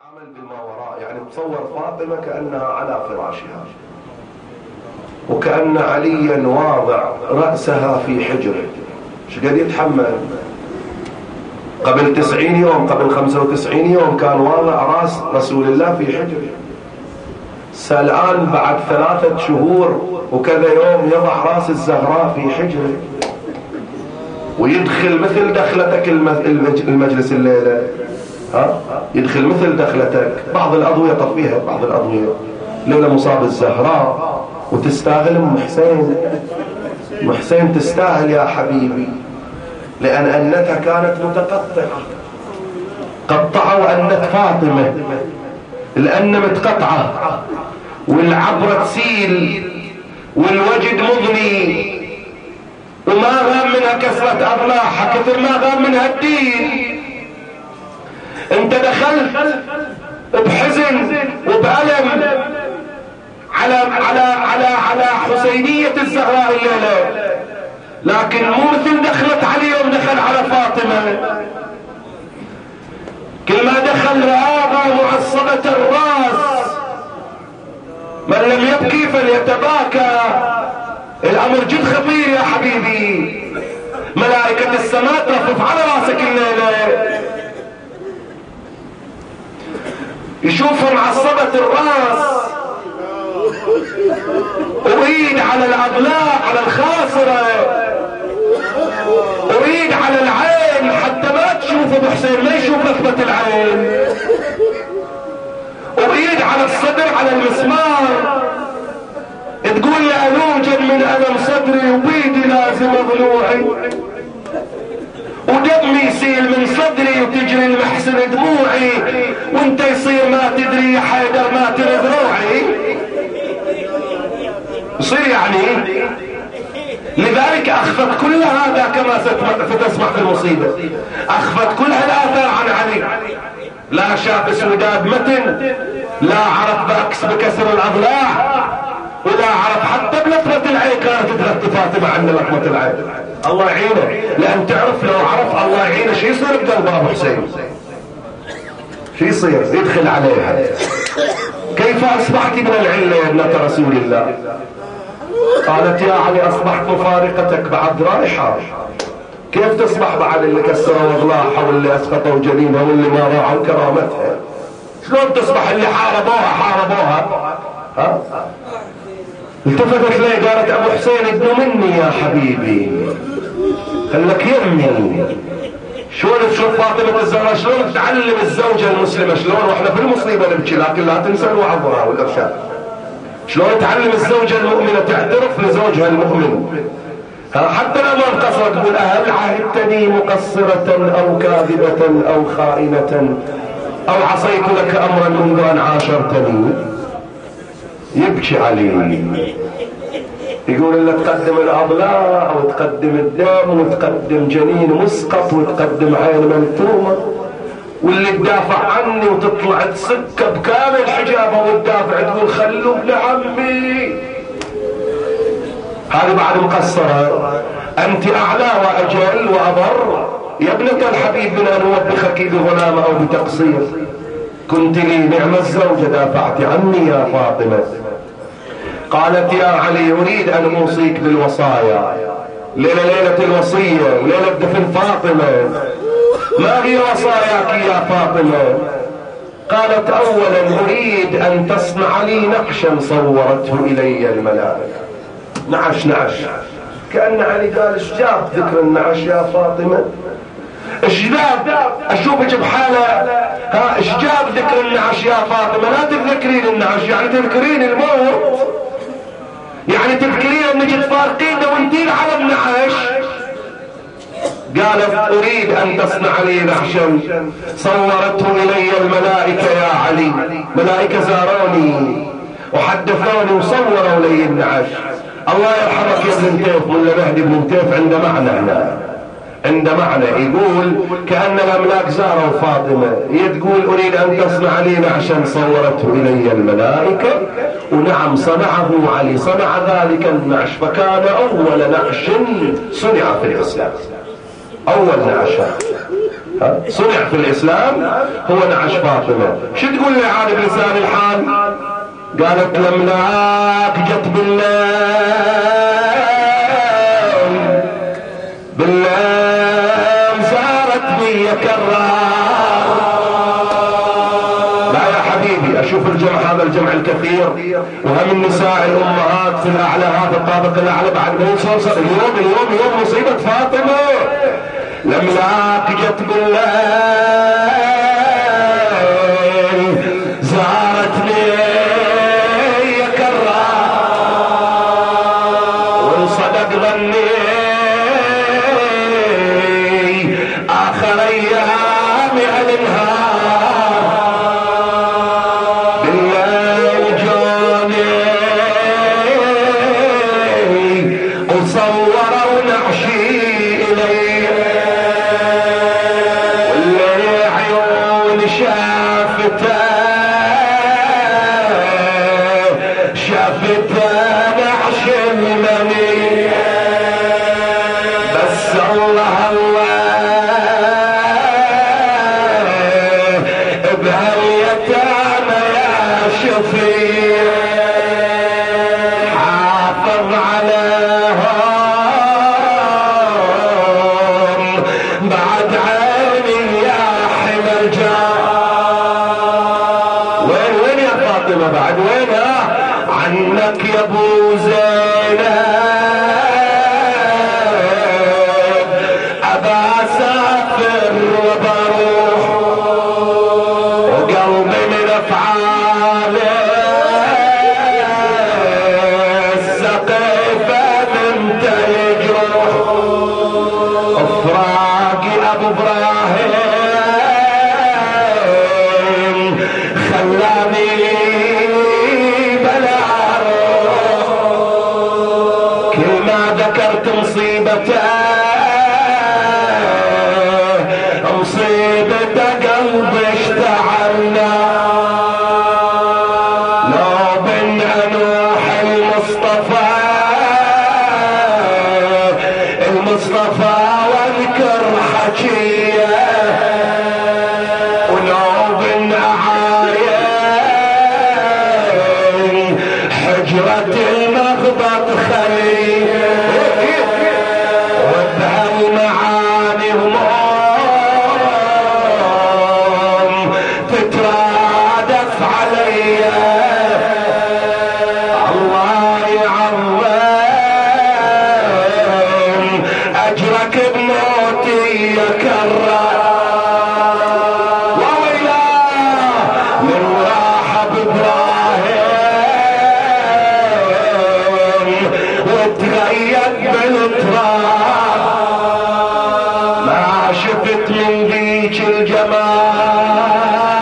عمل بما وراء، يعني تصور فاطمة كأنها على فراشها، وكأن عليا واضع رأسها في حجره. ايش قد يتحمل؟ قبل 90 يوم، قبل 95 يوم كان واضع رأس رسول الله في حجره. الآن بعد 3 شهور وكذا يوم يضع رأس الزهراء في حجره، ويدخل مثل دخلتك المجلس الليلة، يدخل مثل دخلتك. بعض الأضوية طفيها، بعض الأضوية ليلة مصاب الزهراء، وتستاهل أم حسين. أم حسين تستاهل يا حبيبي، لأن أنتها كانت متقطعة، قطعوا أنت فاطمة، الأن متقطعة، والعبرة تسيل، والوجد مضني، وما غام منها كسرة أضلاعها كثر ما غام منها الدين. انت دخلت بحزن وبألم على حسينية الزهراء الليلة، لكن مو مثل دخلت علي يوم دخل على فاطمة. كل ما دخل رآها معصبة الراس، من لم يبكي فليتباكى. الامر جد خطير يا حبيبي، ملائكة السماء ترفرف على راسك الليلة، يشوفوا معصبة الراس، أريد على الأضلاع، على الخاصرة، أريد على العين حتى ما تشوف أبو حسين، ما يشوف ركبة العين، أريد على الصدر، على المسمار. تقول لألوجا من ألم صدري وبيدي لازم ضلوعي، ودمي يسيل من صدري وتجري المحسن دموعي، وانت يصير ما تدري يا حيدر ما ترى ذروعي. يصير يعني. لذلك أخفت كل هذا كما ستسمع في المصيبة، أخفت كل هالآثار عن علي. لا شاف سوداد متن، لا عرف بأكس بكسر الأضلاع، ولا عرف حتى بلطمة العين كانت ترد فاطمة عن لطمة العين. الله يعينه، لأن تعرف لو عرف الله يعينه شو يصير بقلب أبو حسين، شو يصير؟ يدخل عليها. كيف أصبحت من العلة يا ابنة رسول الله؟ قالت يا علي أصبحت مفارقتك بعد رايحة. كيف تصبح بعد اللي كسروا أضلاعها واللي أسقطوا جنينها واللي ما راعوا كرامتها؟ شلون تصبح اللي حاربوها؟ ها؟ التفتت لي قالت أبو حسين ابن مني يا حبيبي، خلك يمي. شلون تشوف فاطمة الزهراء شلون تعلم الزوجة المسلمة، شلون واحنا في المصيبة نبكي لكن لا تنسى الوعظها والإرشاد. شلون تعلم الزوجة المؤمنة تعترف لزوجها المؤمن، حتى لو ما انقصرت تقول هل عهدتني مقصرة أو كاذبة أو خائنة أو عصيت لك أمرا منذ أن عاشرتني. يبكي علي، يقول لك تقدم الأضلاع وتقدم الدم وتقدم جنين مسقط وتقدم عين ملتومة، واللي تدافع عني وتطلع تسكه بكامل حجابه وتدافع تقول خلوا ابن عمي. هذه بعد مقصرة. أنت أعلى وأجل وأبر يا ابنة الحبيب من أن أوبخك بغلام أو بتقصير. كنت لي نعم الزوجة دافعت عني يا فاطمة. قالت يا علي أريد أن أوصيك بالوصايا، ليلة الوصية وليلة دفن فاطمة. ما هي وصاياك يا فاطمة؟ قالت أولا أريد أن تصنع لي نعشا صورته إلي الملائكة. نعش كأن علي قال ايش جاب ذكر النعش يا فاطمة؟ ايش جاب اشوفك بحالة، ايش جاب ذكر النعش يا فاطمة؟ لا تذكرين النعش، يعني تذكرين الموت، يعني تذكرين انك تفارقين وانتين على النعش. قالت أريد أن تصنع لي نعشا صورته إلي الملائكة يا علي. ملائكة زاروني وحدثوني وصوروا لي النعش. الله يرحمك يا ابن نتيف، ملا مهدي بن نتيف عنده معنى هنا، عنده معنى يقول كأن الأملاك زاروا فاطمة، تقول أريد أن تصنع لي نعشا صورته إلي الملائكة. ونعم صنعه علي، صنع ذلك النعش، فكان أول نعش صنع في الإسلام، أول نعش. صنع في الإسلام هو نعش فاطمة. شو تقول لي عاد بلسان الحال؟ قالت الأملاك جت بالليل زارتني يا كرار. لا يا حبيبي، اشوف الجمع هذا الجمع الكثير، وهم النساء الامهات في الاعلى، هذا الطابق الاعلى بعد ما يوصل اليوم مصيبة فاطمة. الاملاك جت بالليل زارتني يا كرار، وانصدق ظني اخر ايام النهار. بالليل جوني وصوروا نعشي الي، واللي عيون شافته نعش المني. بس الله بهاليتامى يا شفيع حافظ عليهم بعد عيني يا حمى الجار. وين يا فاطمة بعد وين؟ عنك يا ابو زينب ابا سافر وبروح، وقلبي من افعاله السقيفه بنت يجروح. افراقي ابو ابراهيم خلاني بلا روح، كل ما ذكرت مصيبته قلبي اشتعلنا. لو بن انوح المصطفى واذكر حكيه، ولو بن اعاين حجرة المغبط خليه، وبهالمعاني تترادف علي. الله يعظم اجرك بموتي يا كرار. وويلا من راح بابراهيم وتغيب بالتراب، ما شفت من ذيك الجمال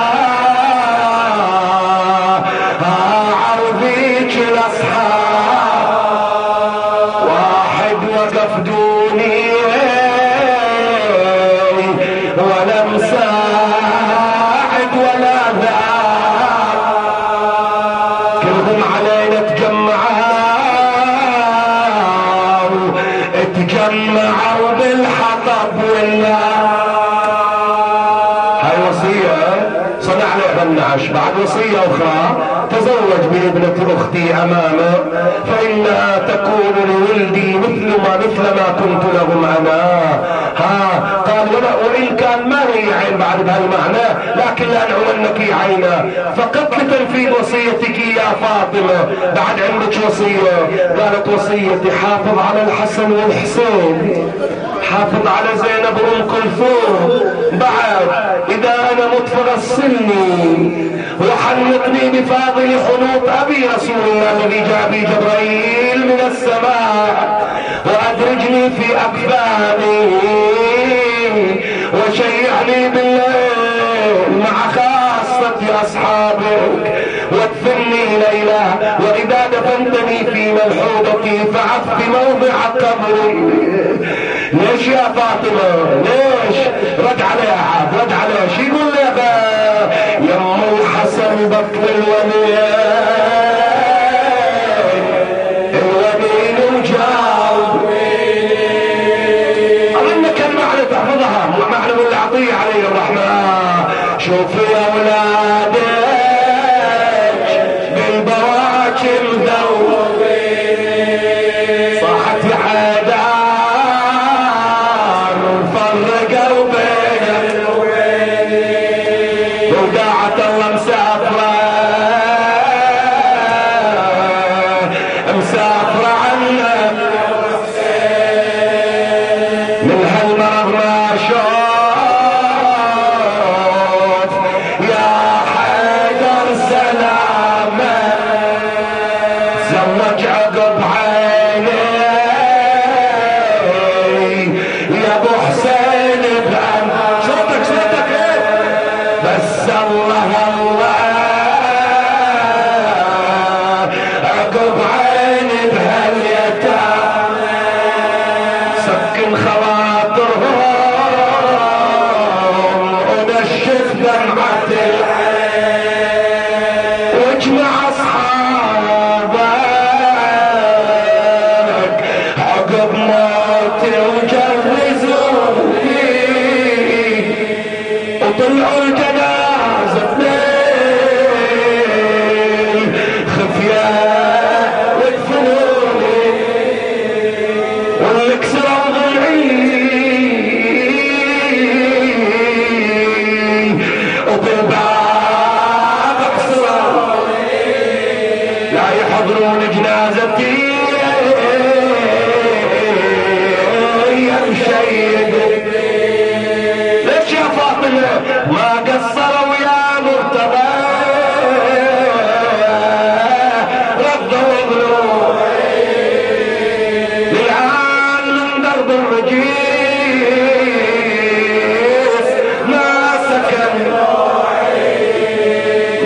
عرضيك الاصحاب. واحد وقف دوني ولا مساعد ولا ذاب، كلهم علينا تجمعوا بالحطب والنار. هاي وصية صنع لعبة النعش. بعد وصية اخرى: تزوج بابنة اختي امامه فانها تكون لولدي مثل ما كنت لهم انا. قال وان كان ما هي عين بعد بهالمعنى، لكن لانعمنك عينا فقط لتنفيذ وصيتك يا فاطمة. بعد عندك وصية؟ قالت وصيتي حافظ على الحسن والحسين، حافظ على زينب ام كلثوم. بعد اذا انا مت فغسلني وحنقني بفاضل حنوط ابي رسول الله الذي جاء بي جبريل من السماء، وادرجني في اكفاني وشيعني بالليل مع خاصة اصحابك، وادفني ليلة، واذا دفنتني في ملحوظتي فعف موضع قبري. ليش يا فاطمة ليش؟ رد عليها عاد، رد عليها. شو يقول لي يا ام الحسن بطل الولين وجاوب. اظن كان معنى تحفظها، معنى من العطية عليها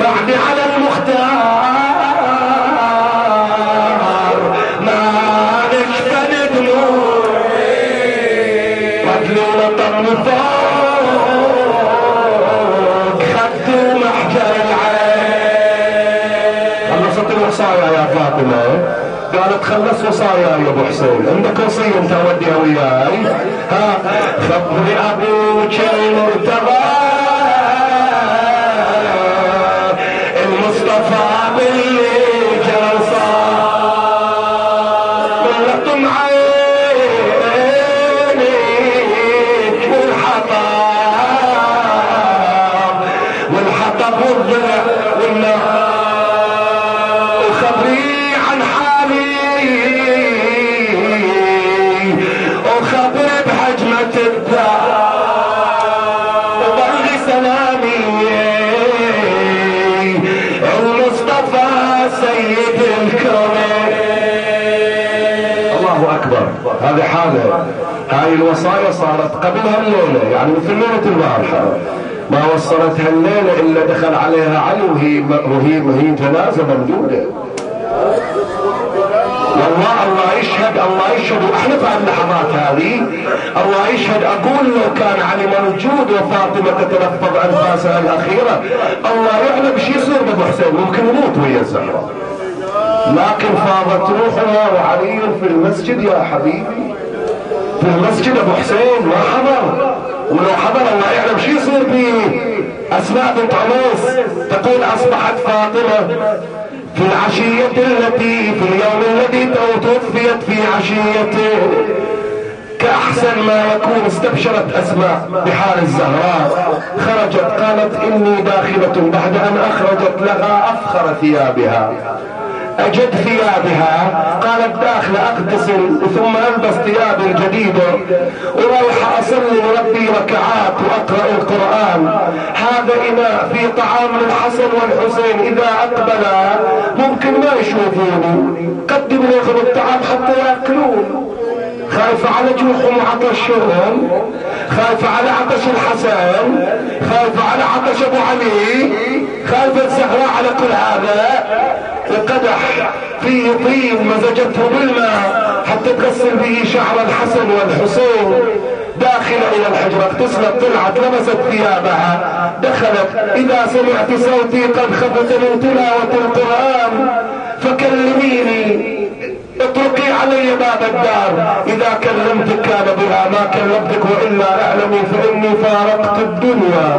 بعد على المختار ما نشفى دموع رجلنا طم فوق خدوا محجر العين. خلصت الوصايا يا فاطمة؟ قالت خلص وصايا يا ابو حسين. عندك وصية انت وديها وياي؟ ها خبري ابوك المرتضى المصطفى باللي جلصا من لطم عيني والحطب والضلع والنار وخبري عن حالي وخبري بحجمة الدار وبلغي سلامي المصطفى سيد الكون. الله اكبر. هذه حالة. هاي الوصايا صارت قبلها الليلة، يعني مثل ليلة البارحة. ما وصلتها الليلة الا دخل عليها علي وهي جنازة موجودة. والله الله يشهد، الله يشهد واحنا في اللحظات هذه الله يشهد. اقول لو كان علي موجود وفاطمة تتلفظ انفاسها الاخيرة الله يعلم شو يصير بابو حسين، ممكن يموت ويا الزهرة. لكن فاضت روحها وعلي في المسجد يا حبيبي، في المسجد ابو حسين ما حضر. ولو حضر الله يعلم شو يصير به. اسماء بنت عميس تقول اصبحت فاطمة في العشية التي في اليوم الذي توفيت في عشيته كأحسن ما يكون استبشرت أسماء بحال الزهراء. خرجت قالت إني داخلة بعد أن أخرجت لها أفخر ثيابها أجد ثيابها. قالت داخلة أغتسل ثم ألبس ثياب جديدة ورايح أصلي لربي ركعات وأقرأ القرآن. هذا إناء في طعام للحسن والحسين إذا أقبلا ممكن ما يشوفوني، قدم لهم الطعام حتى يأكلون. خايفة على جوعهم وعطشهم، خايفة على عطش الحسن، خايفة على عطش أبو علي، خايفة الزهراء على كل هذا. وقدح فيه طين مزجته بالماء حتى تغسل به شعر الحسن والحسين. داخلة الى الحجرة اغتسلت طلعت لبست ثيابها دخلت. اذا سمعت صوتي قد خفت من تلاوة القرآن فكلميني اطرقي علي باب الدار. اذا كلمتك كان بها، ما كلمتك والا اعلمي فاني فارقت الدنيا.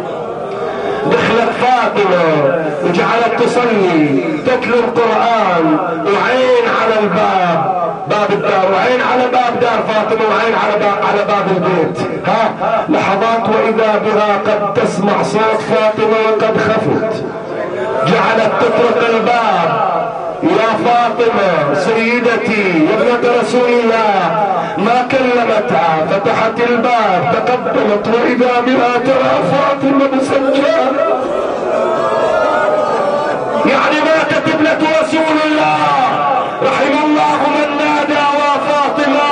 دخلت فاطمة وجعلت تصلي تتلو القرآن وعين على الباب، باب الدار، وعين على باب دار فاطمة، وعين على باب البيت. ها لحظات واذا بها قد تسمع صوت فاطمة وقد خفت. جعلت تطرق الباب. يا فاطمة سيدتي يا ابنة رسول الله. ما كلمتها، فتحت الباب تقدمت واذا بها ترى فاطمة مسجلة، يعني ماتت ابنة رسول الله. رحم الله من نادى وفاطمة.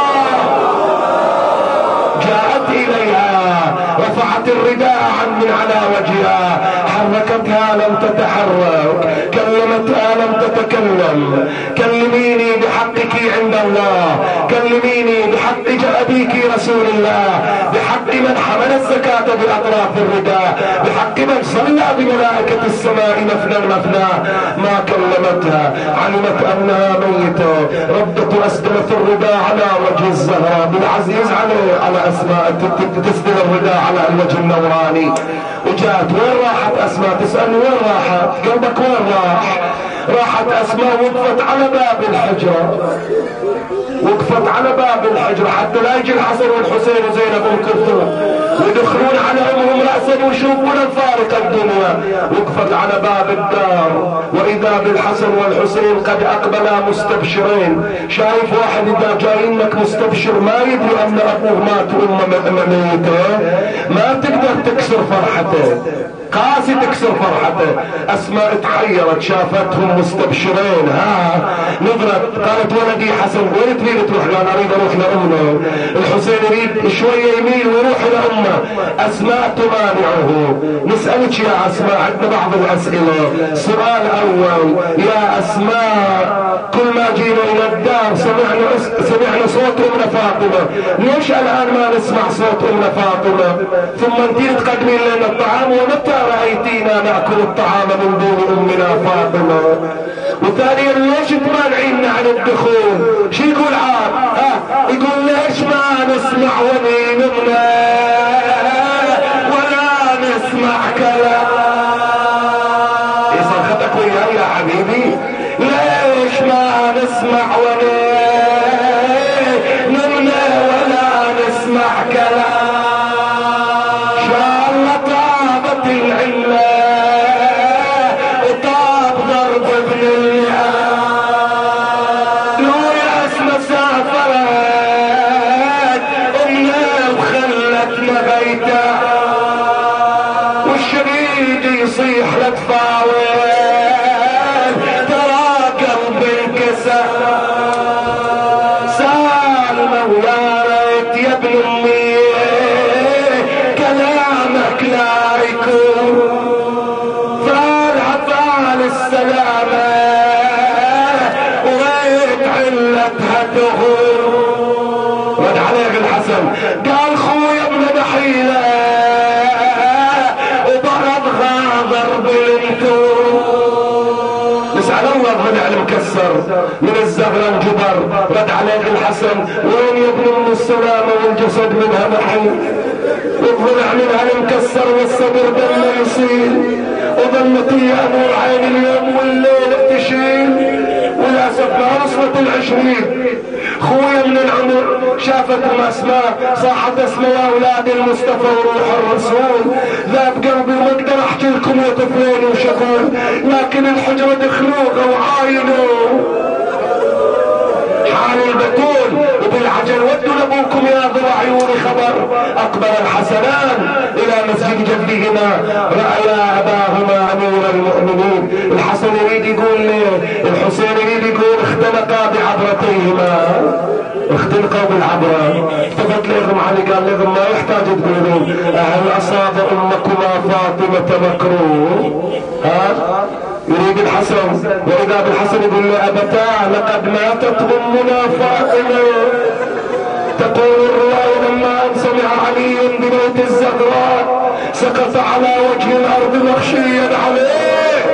جاءت اليها رفعت الرداء من على وجهها، حركتها لم تتحرك، كلمتها لم تتكلم. كلميني بحقك عند الله، كلميني بحق أبيك رسول الله، بحق من حمل الزكاة بأطراف الرداء، بحق من صلى بملائكة السماء مثنى مثنى. ما كلمتها، علمت أنها ميتة. ردت وأسدلت الرداء على وجه الزهراء. بالعزيز على أسماء تسدل الرداء على الوجه النوراني. وجاءت وين راحت أسماء؟ تسألني وين راحت؟ قلبك وين راح؟ راحت أسماء وقفت على باب الحجرة، وقفت على باب الحجرة حتى لا يجي الحسن والحسين وزينب ام كلثوم ويدخلون على امهم رأسا ويشوفون الفارق الدنيا. وقفت على باب الدار واذا بالحسن والحسين قد اقبلا مستبشرين. شايف واحد اذا جايين لك مستبشر ما يدري ان ابوه مات وامه ميته ما تقدر تكسر فرحته. قاسي تكسر فرحته. اسماء تحيرت شافتهم مستبشرين، نظرت قالت ولدي حسن وين تريد تروح؟ قال اريد اروح لامه. الحسين يريد شويه يميل ويروح لامه. اسماء تمانعه. نسالك يا اسماء عندنا بعض الاسئله. سؤال اول يا اسماء، كل ما جينا الى الدار سمعنا صوت ام فاطمه، ليش الان ما نسمع صوت ام فاطمه؟ ثم انت تقدمين لنا الطعام، ومتى رايتينا ناكل الطعام من دون امنا فاطمه؟ وثانيا ليش تمانعينا عن الدخول؟ شو يقول عاد؟ يقول ليش ما نسمع وليمنا ولا نسمع كلام؟ صرختك وياي يا حبيبي، ليش ما نسمع وليمنا ولا نسمع كلام؟ شاء الله طابت العلة وطاب ضرب ابن اللئام. لو يا اسمى سافرت امنا وخلتنا بيتا، والشريد يصيح لتفاوت ترى قلبي انكسر. سالمة ويا ريت يا ابن امي كلامك لا يكون، فالعفال السلامة وريت علتها تهون. رد عليه الحسن قال خويا ابن نحيله وضرب غاضر بالمتون. نسأل الله ضلع المكسر من الزغران جبر. رد عليه الحسن وين يا ابن ام السلامة والجسد منها محي، والضلع منها المكسر والصدر دم يصير، وظلت يا ابو العين اليوم والليل تشيل. وللاسف ما وصلت العشرين خويا من العمر شافتهم اسماء، صاحت اسماء يا اولاد المصطفى وروح الرسول. ذاب قلبي وما اقدر احكي لكم يا طفلين وشكول، لكن الحجره دخلوها وعاينوا حال البتول وبالعجل ودوا لابوكم يا ذو عيوني خبر. اقبل الحسنان الى مسجد جدهما، رايا اباهما امير المؤمنين. الحسن يريد يقول ليه، الحسين يريد يقول اختنقا بعبرتيهما، اختنقوا بالعبرة. التفت لهم علي قال لهم ما يحتاج تقولون هل اصاب امكما فاطمة مكروه؟ يريد الحسن واذا بالحسن يقول له ابتاه لقد ماتت امنا فاطمة. تقول الرواية لما ان سمع علي بموت الزهراء سقط على وجه الارض مخشيا عليه.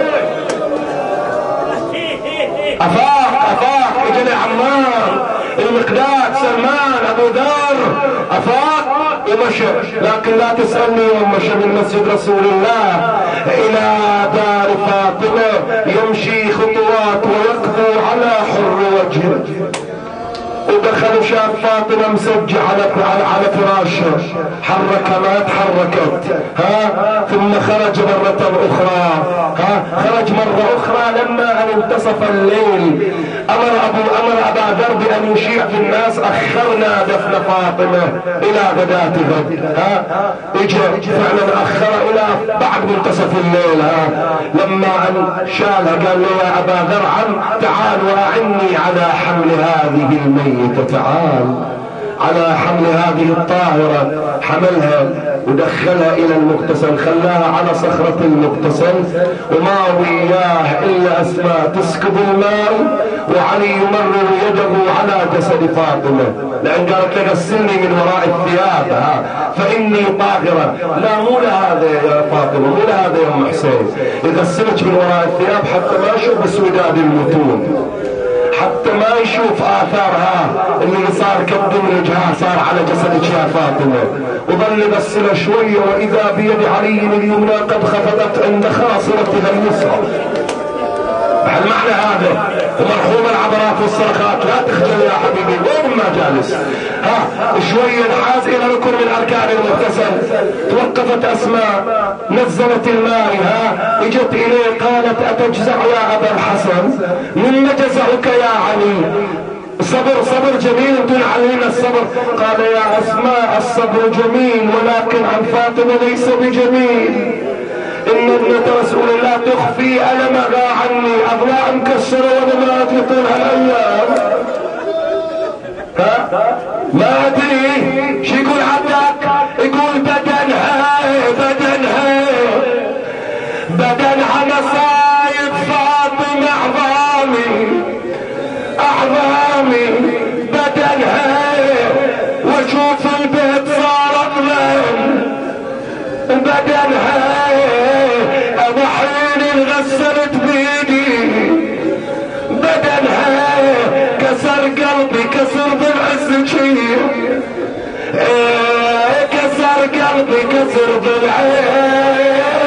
افاق اجل عمار المقداد سلمان ابو ذر افاق ومشى، لكن لا تسألني يوم مشى من مسجد رسول الله الى دار فاطمة يمشي خطوات ويقضي على حر وجهه. ودخل وشاف فاطمة مسجع على فراشها، حرك ما تحركت، ثم خرج مرة اخرى، خرج مرة اخرى لما ان انتصف الليل امر ابا ذر بان يشيع في الناس اخرنا دفن فاطمة الى غداة غد. اجى فعلا اخر الى بعد منتصف الليل. لما ان شالها قال له يا ابا ذر تعال واعني على حمل هذه الميتة، تعال على حمل هذه الطاهرة. حملها ودخلها الى المغتسل، خلاها على صخرة المغتسل وما وياه الا اسماء تسكب الماء، وعلي يمرر يده على جسد فاطمة لان قالت له غسلني من وراء الثياب فاني طاهرة. لا مو لهذا يا فاطمة، مو لهذا يا ام حسين، يغسلك من وراء الثياب حتى ما اشوف اسوداد المتون، حتى ما يشوف اثارها اللي صار كبد وجهها صار على جسدك يا فاطمة. وظل يغسلها شوية واذا بيد علي اليمنى قد خفضت عند خاصرتها اليسرى. بهالمعنى هذا ومرحوم العبرات والصرخات. لا تخجل يا حبيبي، وين ما جالس شوية انحاز الى ركن من اركان المغتسل. توقفت اسماء نزلت الماء، اجت اليه قالت اتجزع يا ابا الحسن؟ مما جزعك يا علي؟ صبر جميل تنعلين الصبر. قال يا اسماء الصبر جميل ولكن عن فاطمة ليس بجميل. إن ابنة رسول الله تخفي ألمها عني، أضلاع مكسرة وأنا ما أدري طول هالأيام. ما أدري شو يقول عبدك، يقول بدنها مصايب فاطمة أعظامي بدنها، واشوف البيت صار أظلم بدنها، أبو حين انغسلت بيدي بدنها، كسر قلبي كسر ضلع السكين، كسر قلبي كسر ضلعي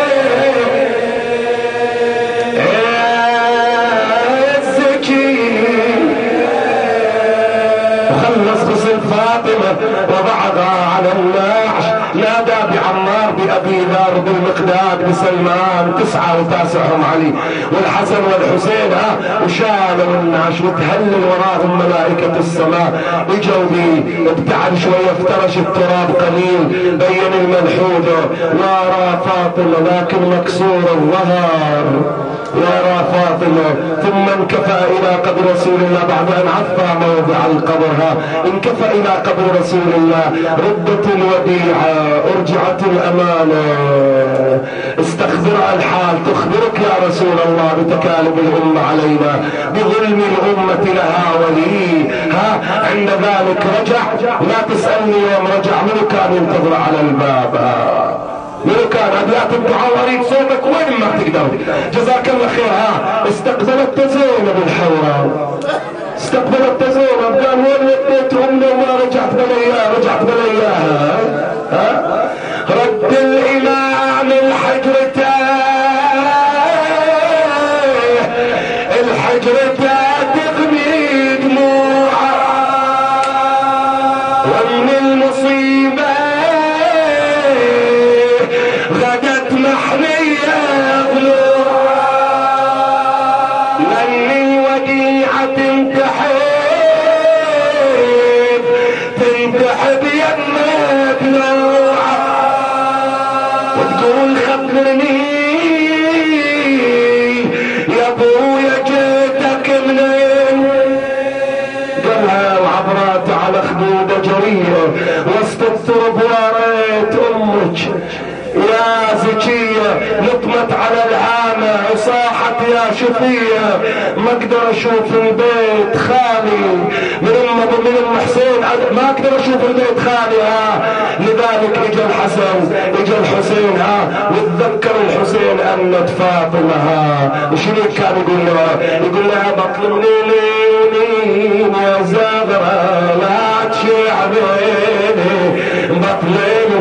فاطمة، وضعها على النعش، نادى بعمار بأبي ذر بالمقداد بسلمان، 9 وتاسعهم علي والحسن والحسين، وشالوا النعش وتهلل وراهم ملائكة السماء، اجوا بي ابتعد شوية افترش التراب قليل بين الملحوظ، وارى فاطمة لكن مكسور الظهر، وارى فاطمة، ثم انكفى الى قبر رسول الله بعد ان عفى موضع القبر، انكفى الى قبر رسول الله، ردت الوديعة ارجعت الامانة، استخبر الحال تخبرك يا رسول الله بتكالب الامة علينا، بظلم الامة لها ولي، عند ذلك رجع، لا تسألني يوم رجع منو كان ينتظر على الباب، منو كان ادلات الدعاء واريد صوتك وين ما تقدر، جزاك الله خير. استقبلت زينب الحوراء، استقبلت زينب، قال وين وديت امنا وما رجعت بلياها، رجعت بلياها، رد الامام الحجرته تغني دموعه، ومن المصيبه غدت محنيه ضلوعه، لان الوديعه تنتحب يمك ضلوعه، وتقول خبرني يا ابويا جيتك منين، قالها وعبرات على خدوده جريه وسط الترب، وريت امك يا زكية، لطمت على العامة وصاحت يا شفية، ما اقدر اشوف البيت خالي من ام حسين، ما اقدر اشوف البيت خالي، لذلك اجا الحسن اجا الحسين، وتذكر الحسين انت فاطمة، وشنو كان يقول لها، يقول لها بطل منين يا زغرة لا تشعبيني، بطل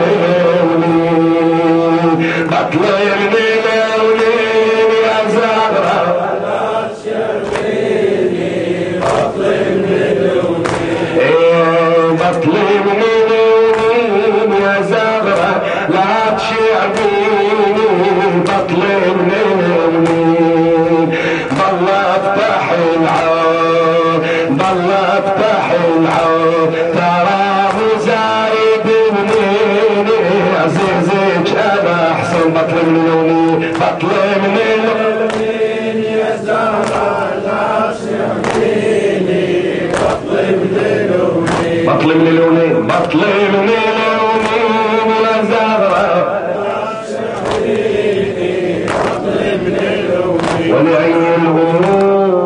بطلين لونين يا زهرة لا تشعبيني، بطلين لونين، بطلين لونين يا زهرة لا تشعبيني، بطلين لونين، ضل افتح العون، ضل افتح العون، تراه زايد منيني، عزيزك انا احسن، بطل من لوني، بطل من لوني يا زهرة لا تشعبيني، بطل من لوني، بطل من لوني، بطل من لوني يا زهرة لا تشعبيني، بطل من لوني، ولأي الأمور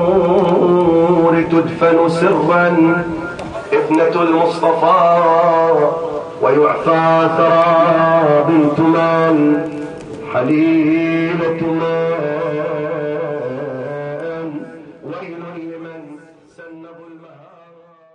تدفن سرا ابنة المصطفى، ويعفى ثرى بنت من حليلة من، ويل لمن سنه المهار.